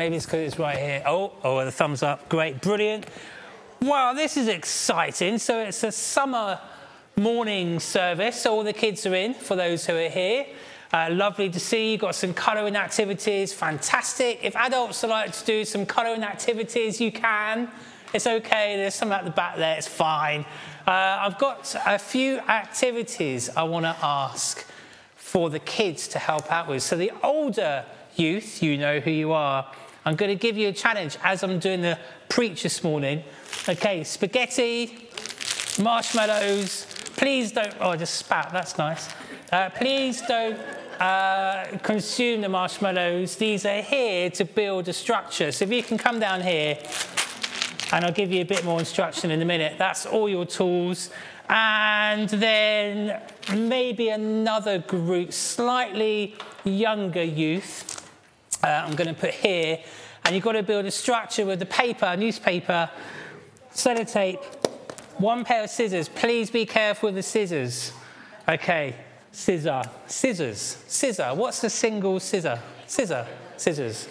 Maybe it's because it's right here. Oh, the thumbs up. Great, brilliant. Wow, this is exciting. So it's a summer morning service. So all the kids are in, for those who are here. Lovely to see you. Got some colouring activities. Fantastic. If adults would like to do some colouring activities, you can. It's okay. There's some at the back there. It's fine. I've got a few activities I want to ask for the kids to help out with. So the older youth, you know who you are. I'm going to give you a challenge as I'm doing the preach this morning. Okay, spaghetti, marshmallows. Please don't... Oh, I just spat. That's nice. Please don't consume the marshmallows. These are here to build a structure. So if you can come down here, and I'll give you a bit more instruction in a minute. That's all your tools. And then maybe another group, slightly younger youth, I'm going to put here. And you've got to build a structure with the paper, newspaper, sellotape, one pair of scissors. Please be careful with the scissors. Okay, scissors. What's a single scissor? Scissors.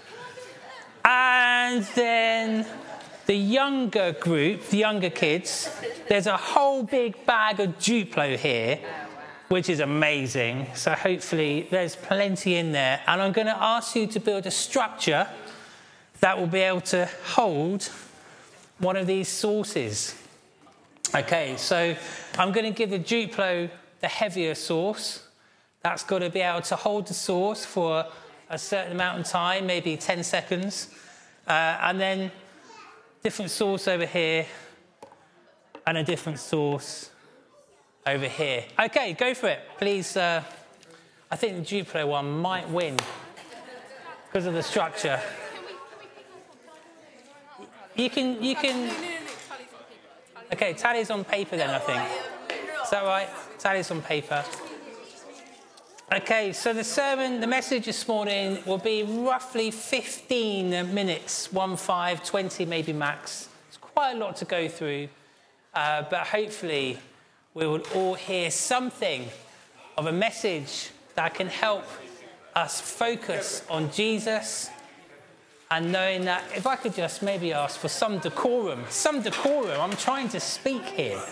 And then the younger group, the younger kids, there's a whole big bag of Duplo here, which is amazing. So hopefully there's plenty in there. And I'm going to ask you to build a structure that will be able to hold one of these sauces. Okay, so I'm going to give the Duplo the heavier sauce. That's got to be able to hold the sauce for a certain amount of time, maybe 10 seconds. And then different sauce over here and a different sauce over here. Okay, go for it. Please, I think the Duplo one might win because of the structure. You can. Okay, tally's on paper then, I think. Is that right? Tally's on paper. Okay, so the message this morning will be roughly 15 minutes, 20 maybe max. It's quite a lot to go through, but hopefully we will all hear something of a message that can help us focus on Jesus. And knowing that, if I could just maybe ask for some decorum. I'm trying to speak here.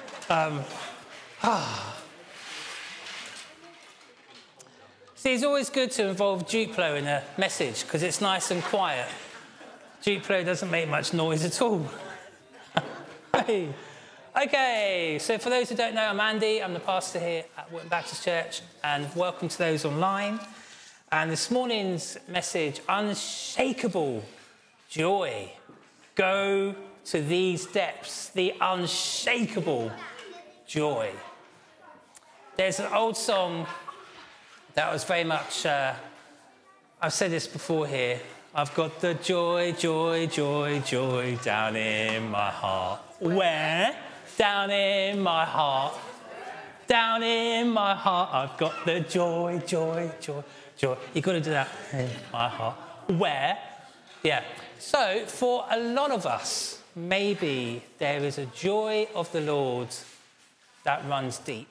See, it's always good to involve Duplo in a message because it's nice and quiet. Duplo doesn't make much noise at all. Hey. Okay, so for those who don't know, I'm Andy. I'm the pastor here at Wharton Baptist Church, and welcome to those online. And this morning's message, unshakable joy. Go to these depths, the unshakable joy. There's an old song that was very much, I've said this before here, I've got the joy down in my heart. Where? Down in my heart. Down in my heart, I've got the joy. You've got to do that in my heart. Where? Yeah. So for a lot of us, maybe there is a joy of the Lord that runs deep.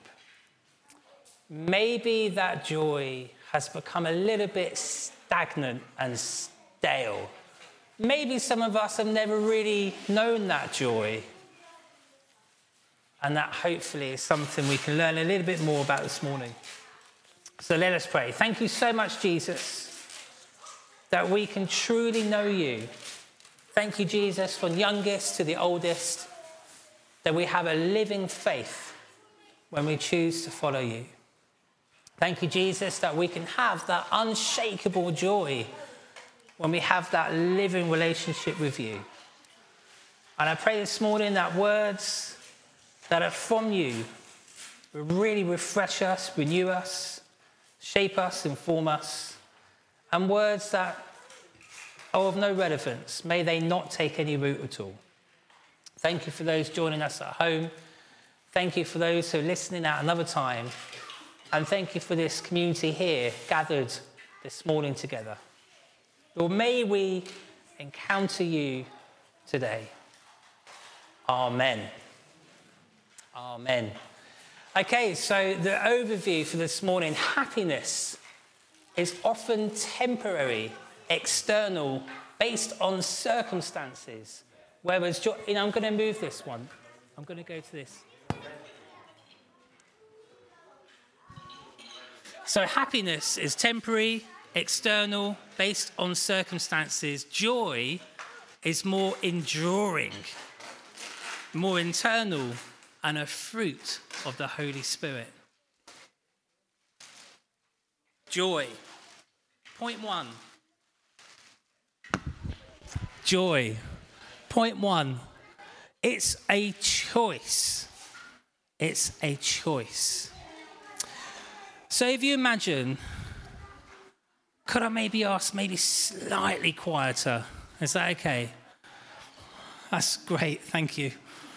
Maybe that joy has become a little bit stagnant and stale. Maybe some of us have never really known that joy. And that hopefully is something we can learn a little bit more about this morning. So let us pray. Thank you so much, Jesus, that we can truly know you. Thank you, Jesus, from youngest to the oldest, that we have a living faith when we choose to follow you. Thank you, Jesus, that we can have that unshakable joy when we have that living relationship with you. And I pray this morning that words that are from you will really refresh us, renew us, shape us, inform us, and words that are of no relevance, may they not take any root at all. Thank you for those joining us at home. Thank you for those who are listening at another time. And thank you for this community here gathered this morning together. Lord, may we encounter you today. Amen. Amen. Okay, so the overview for this morning, happiness is often temporary external, based on circumstances. Whereas joy, I'm going to move this one. I'm going to go to this. So happiness is temporary, external, based on circumstances. Joy is more enduring, more internal, and a fruit of the Holy Spirit. Joy. Point 1. Joy. Point 1. It's a choice. It's a choice. So if you imagine, could I maybe ask slightly quieter? Is that okay? That's great, thank you.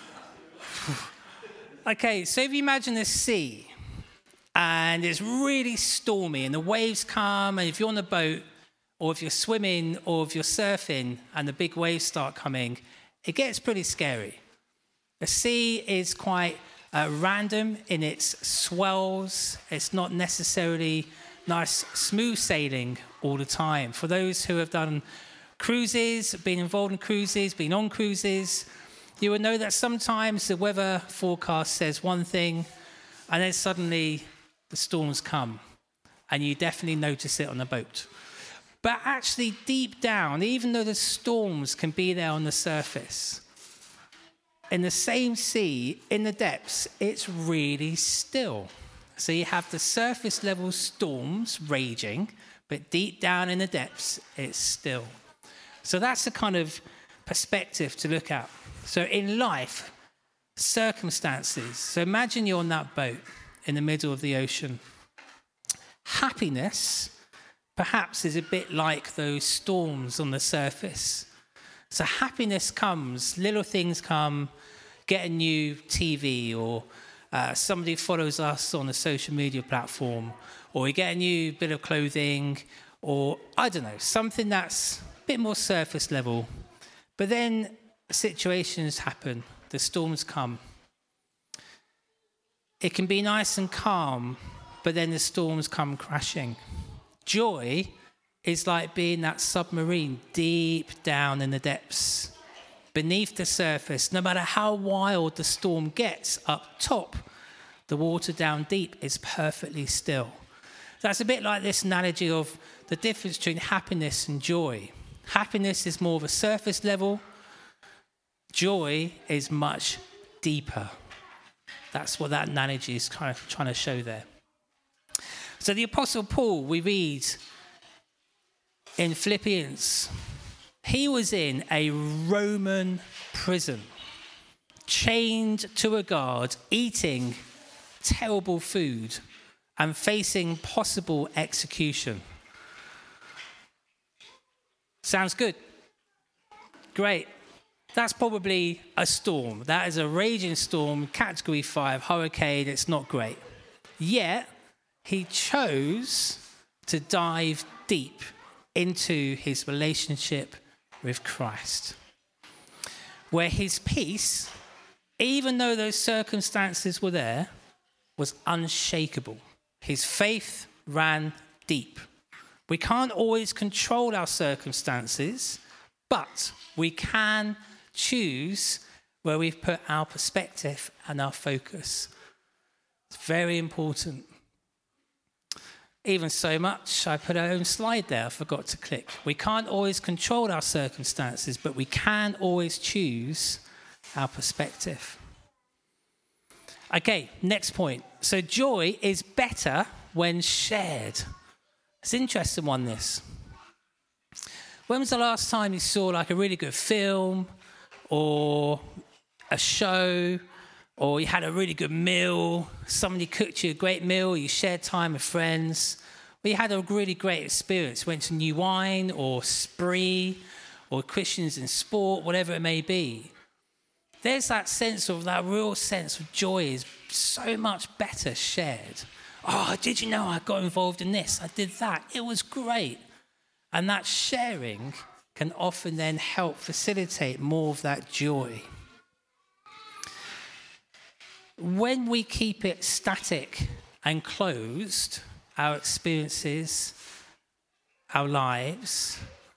Okay, so if you imagine the sea and it's really stormy and the waves come, and if you're on a boat or if you're swimming or if you're surfing and the big waves start coming, it gets pretty scary. The sea is quite random in its swells. It's not necessarily nice, smooth sailing all the time. For those who have done cruises, been involved in cruises, been on cruises, you will know that sometimes the weather forecast says one thing and then suddenly the storms come and you definitely notice it on the boat. But actually deep down, even though the storms can be there on the surface, in the same sea, in the depths, it's really still. So you have the surface level storms raging, but deep down in the depths, it's still. So that's the kind of perspective to look at. So in life, circumstances. So imagine you're on that boat in the middle of the ocean. Happiness, perhaps, is a bit like those storms on the surface. So happiness comes, little things come, get a new TV, or somebody follows us on a social media platform, or we get a new bit of clothing, or I don't know, something that's a bit more surface level. But then situations happen, the storms come. It can be nice and calm, but then the storms come crashing. Joy is like being that submarine deep down in the depths, beneath the surface. No matter how wild the storm gets up top, the water down deep is perfectly still. That's a bit like this analogy of the difference between happiness and joy. Happiness is more of a surface level. Joy is much deeper. That's what that analogy is kind of trying to show there. So the Apostle Paul, we read in Philippians, he was in a Roman prison, chained to a guard, eating terrible food and facing possible execution. Sounds good. Great. That's probably a storm. That is a raging storm, category 5, hurricane. It's not great. Yet, he chose to dive deep into his relationship with Christ, where his peace, even though those circumstances were there, was unshakable. His faith ran deep. We can't always control our circumstances, but we can choose where we've put our perspective and our focus. It's very important. Even so much, I put our own slide there, I forgot to click. We can't always control our circumstances, but we can always choose our perspective. Okay, next point. So joy is better when shared. It's an interesting one, this. When was the last time you saw like a really good film or a show, or you had a really good meal, somebody cooked you a great meal, you shared time with friends, or you had a really great experience, went to New Wine or Spree or Christians in Sport, whatever it may be. There's that sense of, that real sense of joy is so much better shared. Oh, did you know I got involved in this? I did that. It was great. And that sharing can often then help facilitate more of that joy. When we keep it static and closed, our experiences, our lives,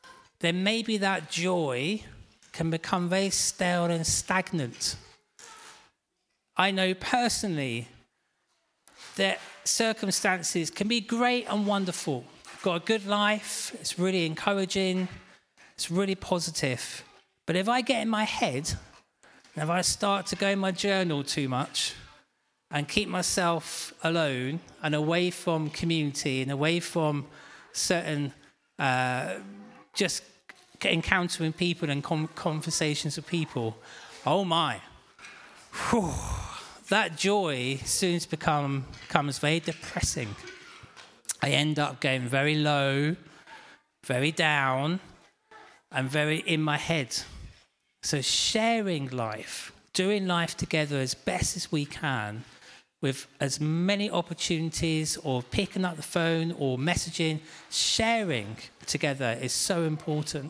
then maybe that joy can become very stale and stagnant. I know personally that circumstances can be great and wonderful. I've got a good life, it's really encouraging, it's really positive. But if I get in my head, and if I start to go in my journal too much and keep myself alone and away from community and away from certain just encountering people and conversations with people, oh my, whew, that joy soon becomes very depressing. I end up going very low, very down, and very in my head. So sharing life, doing life together as best as we can, with as many opportunities, or picking up the phone or messaging, sharing together is so important.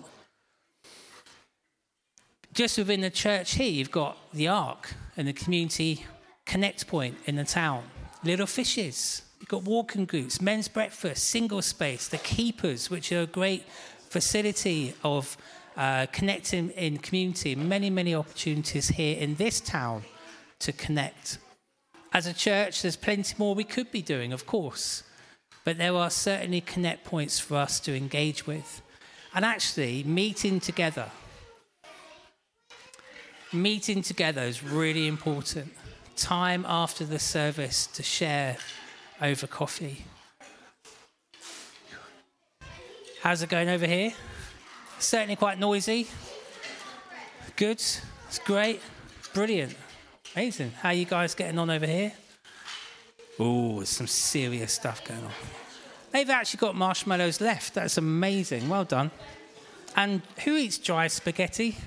Just within the church here, you've got the Ark and the community connect point in the town. Little Fishes, you've got walking groups, men's breakfast, single space, the Keepers, which are a great facility of connecting in community. Many, many opportunities here in this town to connect. As a church, there's plenty more we could be doing, of course, but there are certainly connect points for us to engage with. And actually, meeting together is really important. Time after the service to share over coffee. How's it going over here? Certainly quite noisy. Good. It's great. Brilliant. Amazing. How are you guys getting on over here? Oh, there's some serious stuff going on. They've actually got marshmallows left. That's amazing. Well done. And who eats dry spaghetti?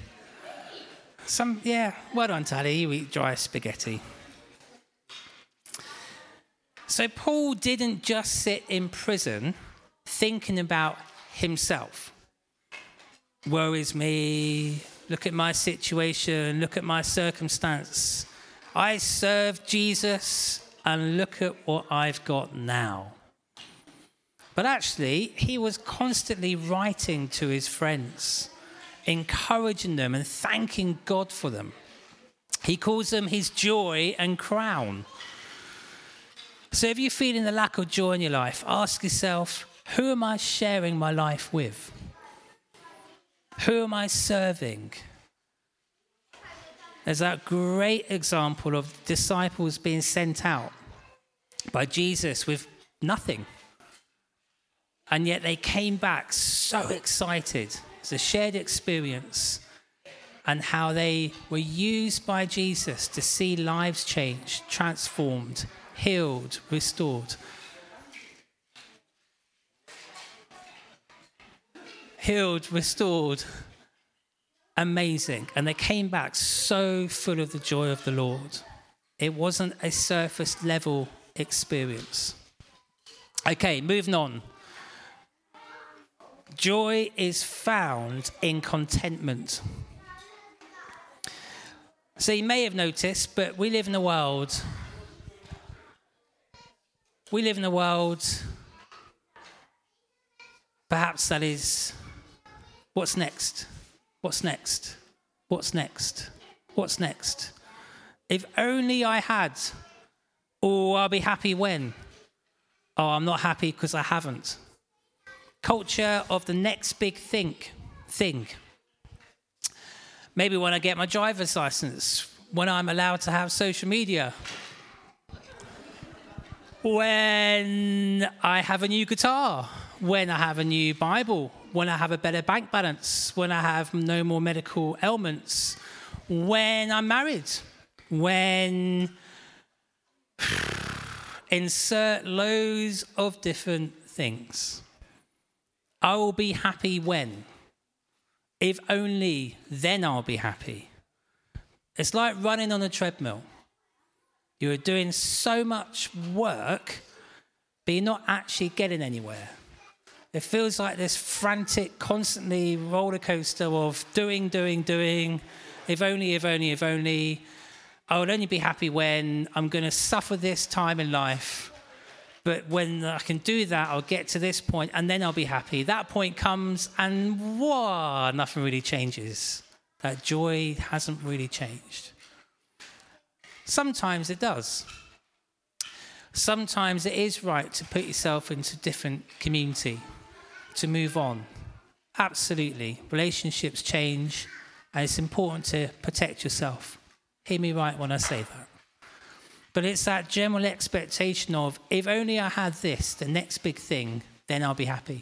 Well done, Tally. You eat dry spaghetti. So Paul didn't just sit in prison thinking about himself. Woe is me. Look at my situation. Look at my circumstance. I serve Jesus, and look at what I've got now. But actually, he was constantly writing to his friends, encouraging them and thanking God for them. He calls them his joy and crown. So if you're feeling the lack of joy in your life, ask yourself, who am I sharing my life with? Who am I serving? There's that great example of disciples being sent out by Jesus with nothing. And yet they came back so excited. It's a shared experience, and how they were used by Jesus to see lives changed, transformed, healed, restored. Healed, restored, amazing. And they came back so full of the joy of the Lord. It wasn't a surface level experience. Okay, moving on. Joy is found in contentment. So you may have noticed, but we live in a world, perhaps that is, what's next? What's next? What's next? What's next? If only I had, or I'll be happy when. Oh, I'm not happy because I haven't. Culture of the next big thing. Maybe when I get my driver's license, when I'm allowed to have social media, when I have a new guitar, when I have a new Bible, when I have a better bank balance, when I have no more medical ailments, when I'm married, when insert loads of different things. I will be happy when. If only, then I'll be happy. It's like running on a treadmill. You're doing so much work, but you're not actually getting anywhere. It feels like this frantic, constantly roller coaster of doing. If only. I will only be happy when I'm going to suffer this time in life. But when I can do that, I'll get to this point and then I'll be happy. That point comes and nothing really changes. That joy hasn't really changed. Sometimes it does. Sometimes it is right to put yourself into a different community, to move on. Absolutely. Relationships change, and it's important to protect yourself. Hear me right when I say that. But it's that general expectation of, if only I had this, the next big thing, then I'll be happy.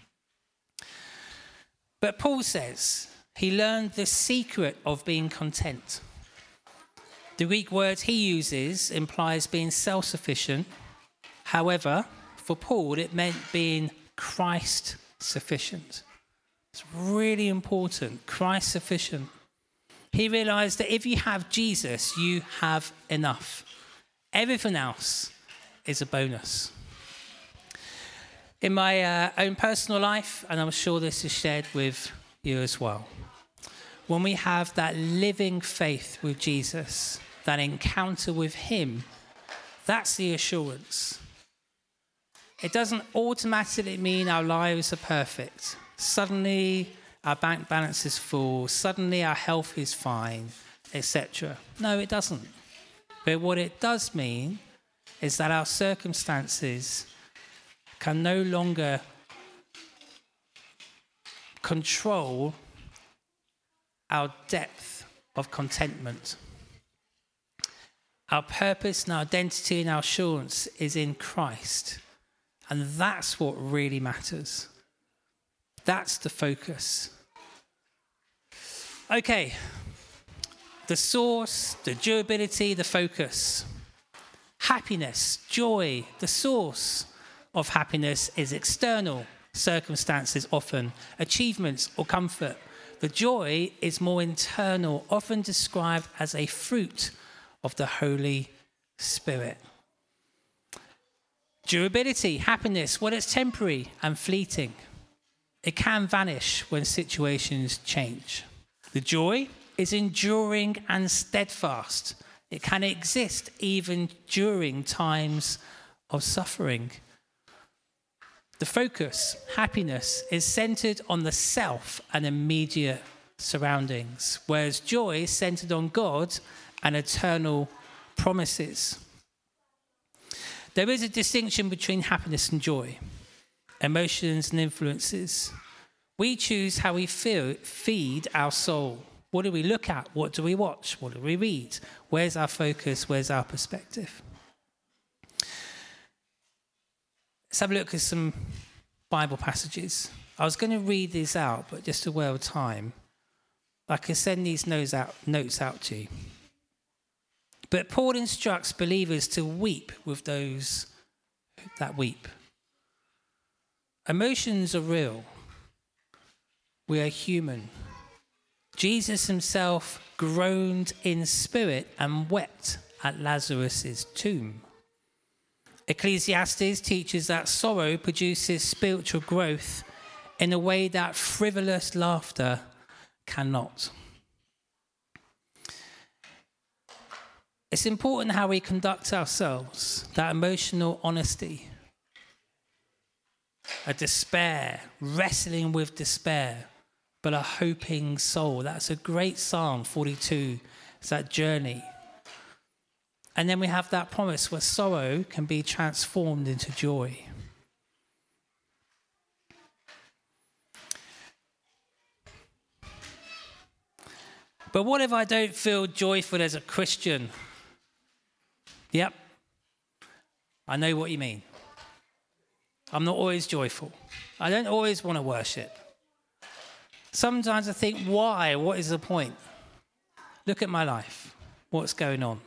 But Paul says he learned the secret of being content. The Greek word he uses implies being self-sufficient. However, for Paul, it meant being Christ-sufficient. It's really important, Christ-sufficient. He realized that if you have Jesus, you have enough. Everything else is a bonus. In my own personal life, and I'm sure this is shared with you as well, when we have that living faith with Jesus, that encounter with him, that's the assurance. It doesn't automatically mean our lives are perfect. Suddenly our bank balance is full, suddenly our health is fine, etc. No, it doesn't. But what it does mean is that our circumstances can no longer control our depth of contentment. Our purpose and our identity and our assurance is in Christ. And that's what really matters. That's the focus. Okay. The source, the durability, the focus. Happiness, joy, the source of happiness is external circumstances often, achievements or comfort. The joy is more internal, often described as a fruit of the Holy Spirit. Durability, happiness, well, it's temporary and fleeting. It can vanish when situations change. The joy is enduring and steadfast. It can exist even during times of suffering. The focus, happiness, is centered on the self and immediate surroundings, whereas joy is centered on God and eternal promises. There is a distinction between happiness and joy, emotions and influences. We choose how we feed our soul. What do we look at? What do we watch? What do we read? Where's our focus? Where's our perspective? Let's have a look at some Bible passages. I was going to read these out, but just to waste time, I can send these notes out to you. But Paul instructs believers to weep with those that weep. Emotions are real. We are human. Jesus himself groaned in spirit and wept at Lazarus' tomb. Ecclesiastes teaches that sorrow produces spiritual growth in a way that frivolous laughter cannot. It's important how we conduct ourselves, that emotional honesty, a despair, wrestling with despair, but a hoping soul. That's a great Psalm 42. It's that journey. And then we have that promise where sorrow can be transformed into joy. But what if I don't feel joyful as a Christian? Yep, I know what you mean. I'm not always joyful. I don't always want to worship. Sometimes I think, why? What is the point? Look at my life. What's going on?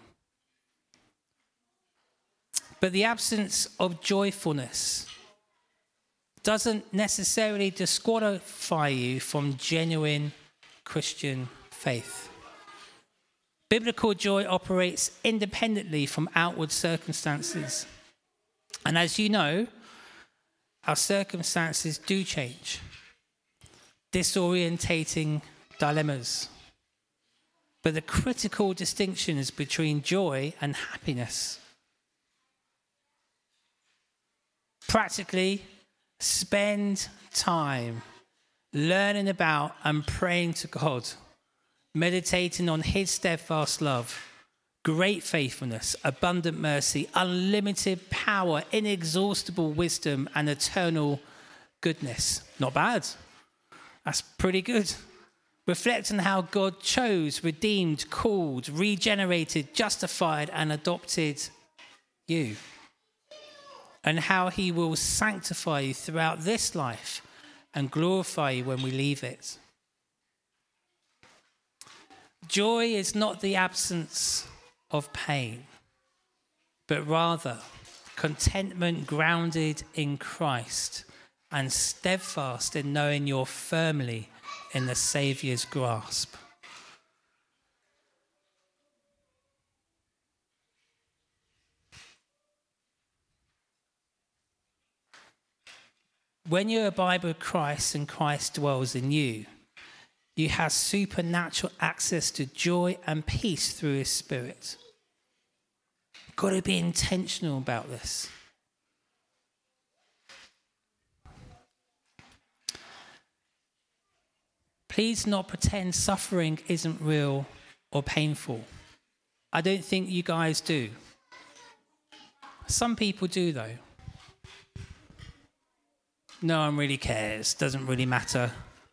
But the absence of joyfulness doesn't necessarily disqualify you from genuine Christian faith. Biblical joy operates independently from outward circumstances. And as you know, our circumstances do change. Disorientating dilemmas. But the critical distinction is between joy and happiness. Practically, spend time learning about and praying to God, meditating on his steadfast love, great faithfulness, abundant mercy, unlimited power, inexhaustible wisdom, and eternal goodness. Not bad. That's pretty good. Reflect on how God chose, redeemed, called, regenerated, justified, and adopted you. And how he will sanctify you throughout this life and glorify you when we leave it. Joy is not the absence of pain, but rather contentment grounded in Christ and steadfast in knowing you're firmly in the Saviour's grasp. When you abide with Christ and Christ dwells in you, you have supernatural access to joy and peace through his Spirit. You've got to be intentional about this. Please not pretend suffering isn't real or painful. I don't think you guys do. Some people do, though. No one really cares, doesn't really matter.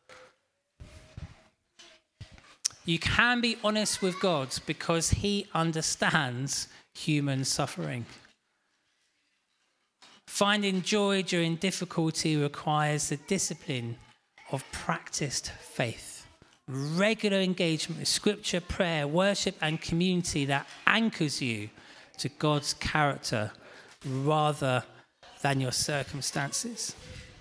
You can be honest with God because he understands human suffering. Finding joy during difficulty requires the discipline of practiced faith, regular engagement with scripture, prayer, worship, and community that anchors you to God's character rather than your circumstances.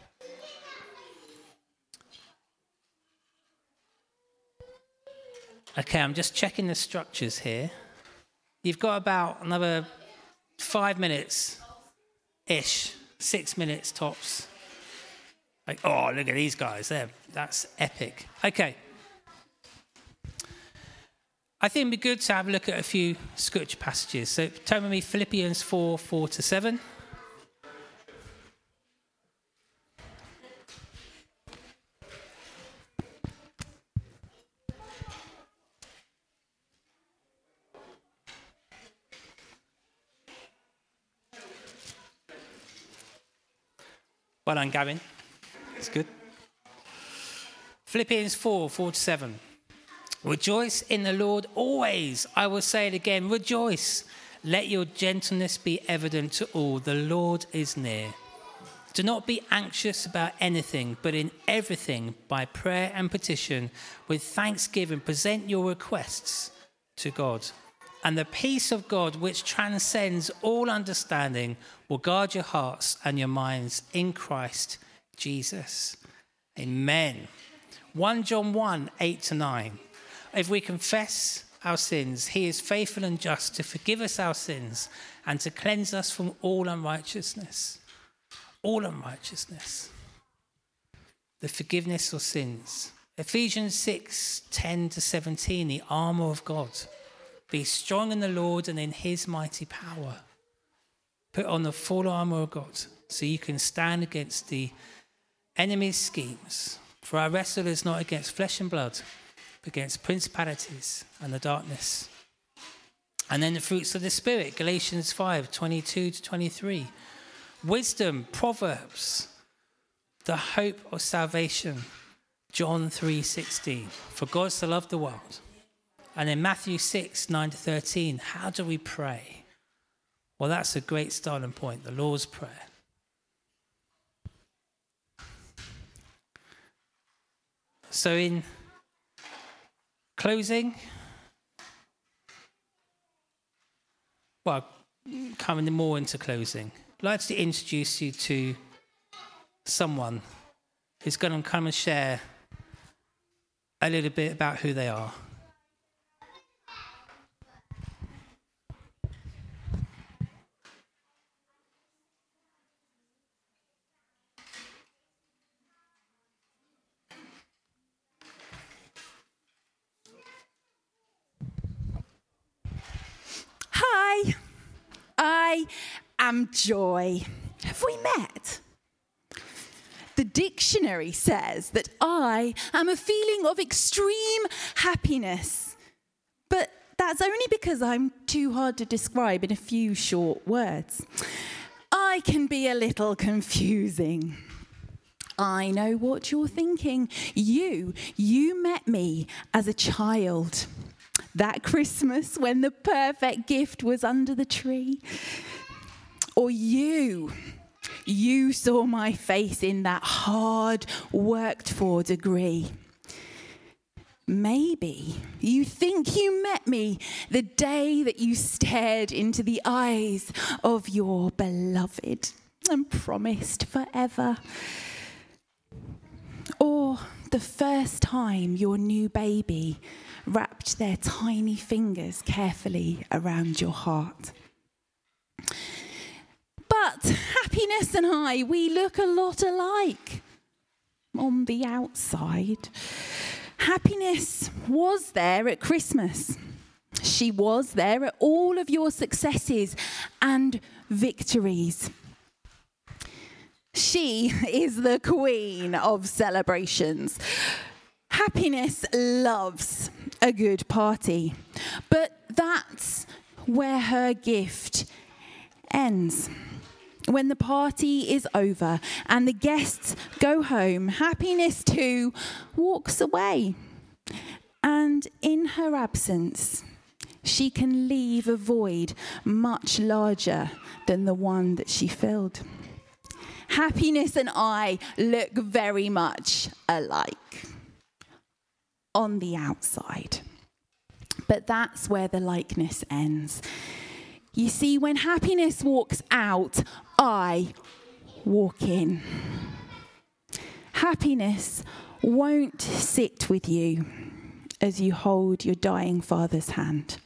Okay, I'm just checking the structures here. You've got about another 5 minutes-ish, 6 minutes tops. Like, oh, look at these guys there. That's epic. Okay. I think it'd be good to have a look at a few scripture passages. So turn with me, Philippians 4, 4-7. Well done, Gavin. That's good. Philippians 4, 4-7. Rejoice in the Lord always. I will say it again, rejoice. Let your gentleness be evident to all. The Lord is near. Do not be anxious about anything, but in everything, by prayer and petition, with thanksgiving, present your requests to God. And the peace of God, which transcends all understanding, will guard your hearts and your minds in Christ Jesus. Amen. 1 John 1, 8-9. If we confess our sins, he is faithful and just to forgive us our sins and to cleanse us from all unrighteousness. All unrighteousness. The forgiveness of sins. Ephesians 6, 10-17, the armour of God. Be strong in the Lord and in his mighty power. Put on the full armour of God so you can stand against the enemy's schemes. For our wrestle is not against flesh and blood, but against principalities and the darkness. And then the fruits of the Spirit, Galatians 5, 22-23. Wisdom, Proverbs, the hope of salvation, John 3:16. For God so loved the world. And in Matthew 6, 9-13, how do we pray? Well, that's a great starting point, the Lord's Prayer. So in closing, well, coming more into closing, I'd like to introduce you to someone who's going to come and share a little bit about who they are. Hi, I am Joy. have we met? The dictionary says that I am a feeling of extreme happiness, but that's only because I'm too hard to describe in a few short words. I can be a little confusing. I know what you're thinking. You met me as a child. That Christmas when the perfect gift was under the tree. Or you saw my face in that hard worked for degree. Maybe you think you met me the day that you stared into the eyes of your beloved and promised forever. Or the first time your new baby wrapped their tiny fingers carefully around your heart. But happiness and I, we look a lot alike on the outside. Happiness was there at Christmas. She was there at all of your successes and victories. She is the queen of celebrations. Happiness loves a good party, but that's where her gift ends. When the party is over and the guests go home, happiness too walks away. And in her absence, she can leave a void much larger than the one that she filled. Happiness and I look very much alike on the outside. But that's where the likeness ends. You see, when happiness walks out, I walk in. Happiness won't sit with you as you hold your dying father's hand.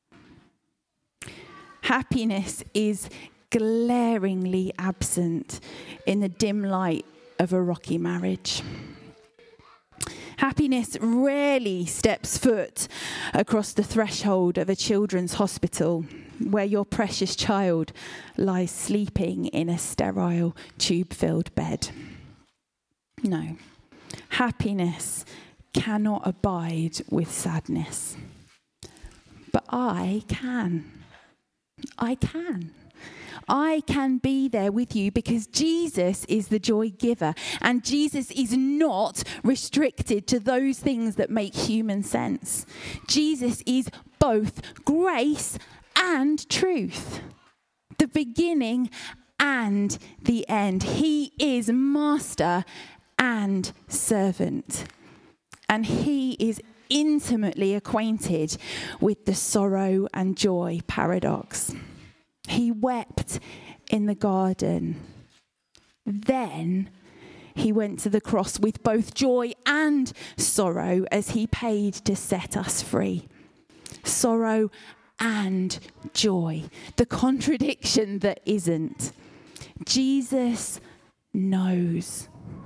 Happiness is glaringly absent in the dim light of a rocky marriage. Happiness rarely steps foot across the threshold of a children's hospital where your precious child lies sleeping in a sterile, tube-filled bed. No, happiness cannot abide with sadness. But I can. I can be there with you because Jesus is the joy giver, and Jesus is not restricted to those things that make human sense. Jesus is both grace and truth, the beginning and the end. He is master and servant, and he is intimately acquainted with the sorrow and joy paradox. He wept in the garden. Then he went to the cross with both joy and sorrow as he paid to set us free. Sorrow and joy, the contradiction that isn't. Jesus knows.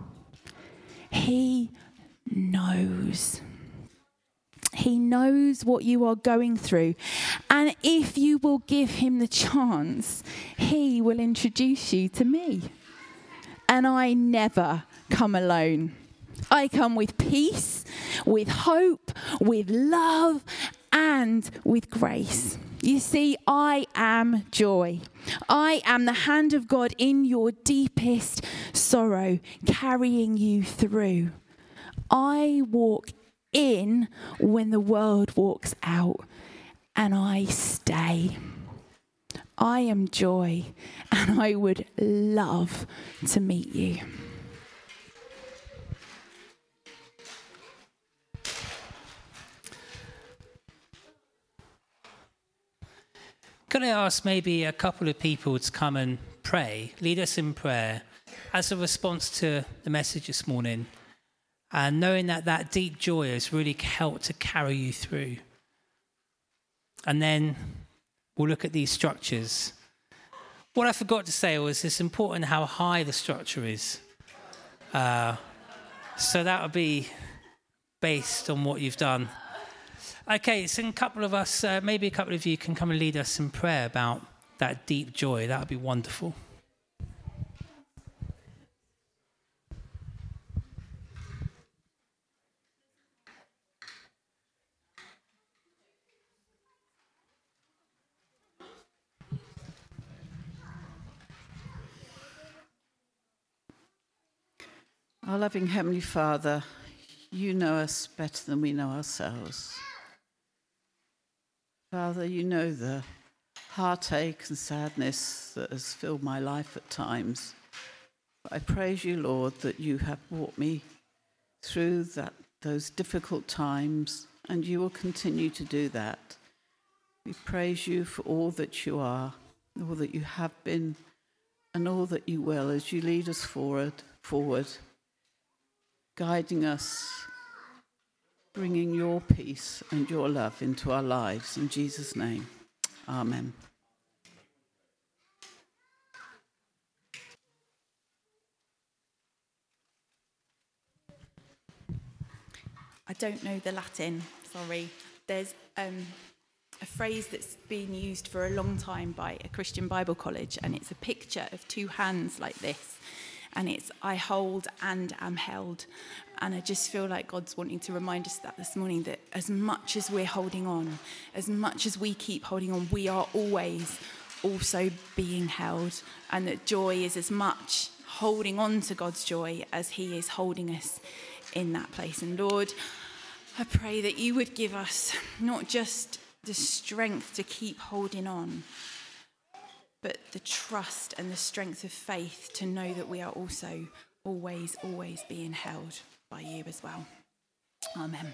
He knows. He knows what you are going through. And if you will give him the chance, he will introduce you to me. And I never come alone. I come with peace, with hope, with love, and with grace. You see, I am joy. I am the hand of God in your deepest sorrow, carrying you through. I walk in when the world walks out, and I stay. I am joy, and I would love to meet you. Could I ask maybe a couple of people to come and pray, lead us in prayer as a response to the message this morning? And knowing that that deep joy has really helped to carry you through. And then we'll look at these structures. What I forgot to say was it's important how high the structure is. So that would be based on what you've done. Okay, so a couple of us, maybe a couple of you can come and lead us in prayer about that deep joy. That would be wonderful. Our loving Heavenly Father, you know us better than we know ourselves. Father, you know the heartache and sadness that has filled my life at times. But I praise you, Lord, that you have brought me through those difficult times, and you will continue to do that. We praise you for all that you are, all that you have been, and all that you will as you lead us forward, guiding us, bringing your peace and your love into our lives. In Jesus' name, amen. I don't know the Latin, sorry. There's a phrase that's been used for a long time by a Christian Bible college, and it's a picture of two hands like this. And it's, I hold and am held. And I just feel like God's wanting to remind us that this morning, that as much as we're holding on, as much as we keep holding on, we are always also being held. And that joy is as much holding on to God's joy as he is holding us in that place. And Lord, I pray that you would give us not just the strength to keep holding on, but the trust and the strength of faith to know that we are also always being held by you as well. Amen.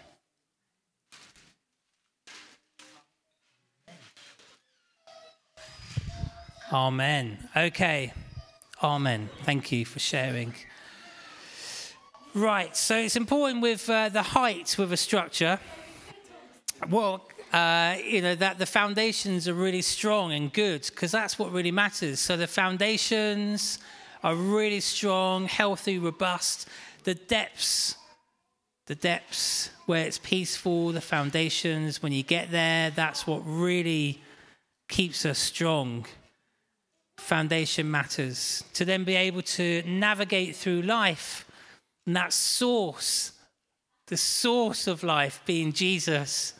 Amen. Okay. Amen. Thank you for sharing. Right, so it's important with the height with a structure. Well, that the foundations are really strong and good, because that's what really matters. So the foundations are really strong, healthy, robust. The depths where it's peaceful, the foundations, when you get there, that's what really keeps us strong. Foundation matters. To then be able to navigate through life, and that source, the source of life being Jesus.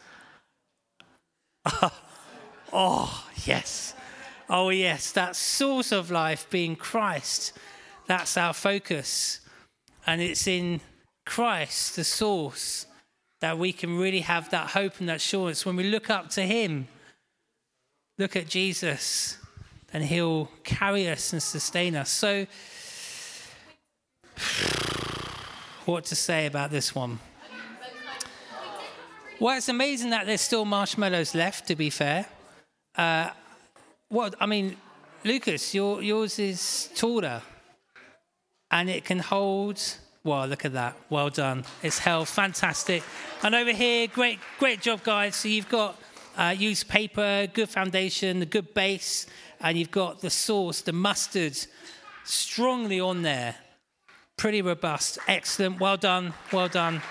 Oh, yes. Oh, yes. That source of life being Christ. That's our focus. And it's in Christ, the source, that we can really have that hope and that assurance. When we look up to him, look at Jesus, and he'll carry us and sustain us. So, what to say about this one? Well, it's amazing that there's still marshmallows left, to be fair. Lucas, yours is taller, and it can hold. Wow, look at that. Well done. It's held. Fantastic. And over here, great job, guys. So you've got used paper, good foundation, the good base, and you've got the sauce, the mustard, strongly on there. Pretty robust. Excellent. Well done. Well done.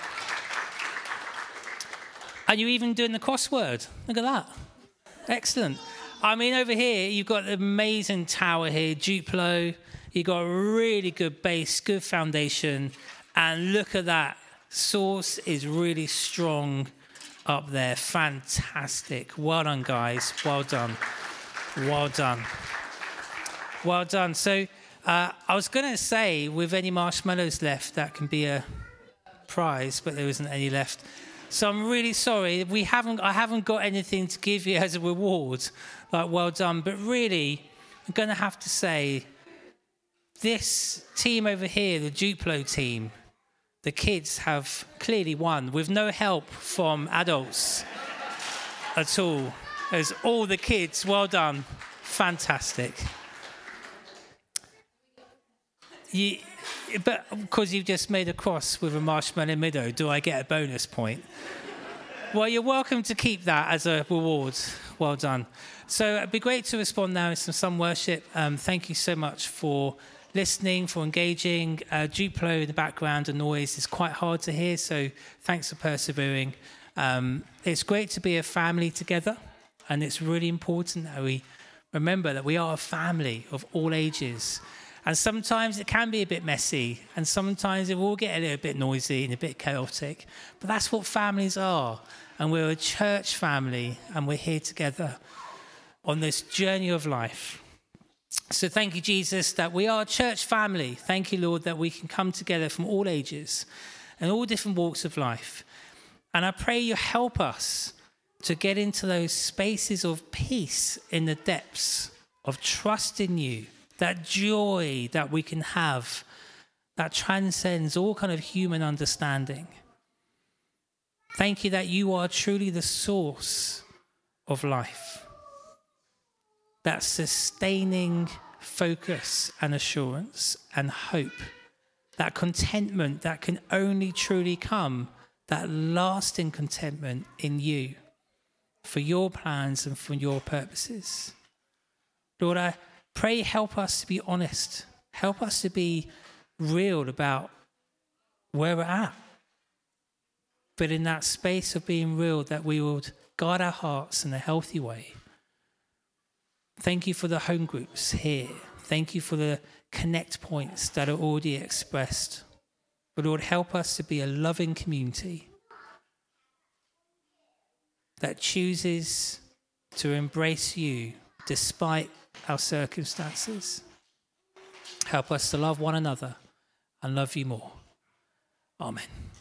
And you're even doing the crossword. Look at that. Excellent. I mean, over here, you've got the amazing tower here, Duplo. You've got a really good base, good foundation. And look at that. Source is really strong up there. Fantastic. Well done, guys. Well done. Well done. Well done. So I was going to say, with any marshmallows left, that can be a prize, but there isn't any left. So I'm really sorry. I haven't got anything to give you as a reward. Like, well done. But really, I'm going to have to say, this team over here, the Duplo team, the kids have clearly won with no help from adults at all. There's all the kids. Well done. Fantastic. But because you've just made a cross with a marshmallow middle, do I get a bonus point? Well, you're welcome to keep that as a reward. Well done. So it'd be great to respond now in some worship. Thank you so much for listening, for engaging. Duplo in the background, the noise is quite hard to hear, so thanks for persevering. It's great to be a family together, and it's really important that we remember that we are a family of all ages. And sometimes it can be a bit messy, and sometimes it will get a little bit noisy and a bit chaotic. But that's what families are. And we're a church family, and we're here together on this journey of life. So thank you, Jesus, that we are a church family. Thank you, Lord, that we can come together from all ages and all different walks of life. And I pray you help us to get into those spaces of peace in the depths of trust in you, that joy that we can have that transcends all kind of human understanding. Thank you that you are truly the source of life, that sustaining focus and assurance and hope, that contentment that can only truly come, that lasting contentment in you for your plans and for your purposes. Lord, I pray help us to be honest, help us to be real about where we're at. But in that space of being real, that we would guard our hearts in a healthy way. Thank you for the home groups here. Thank you for the connect points that are already expressed. But Lord, help us to be a loving community that chooses to embrace you despite our circumstances. Help us to love one another and love you more. Amen.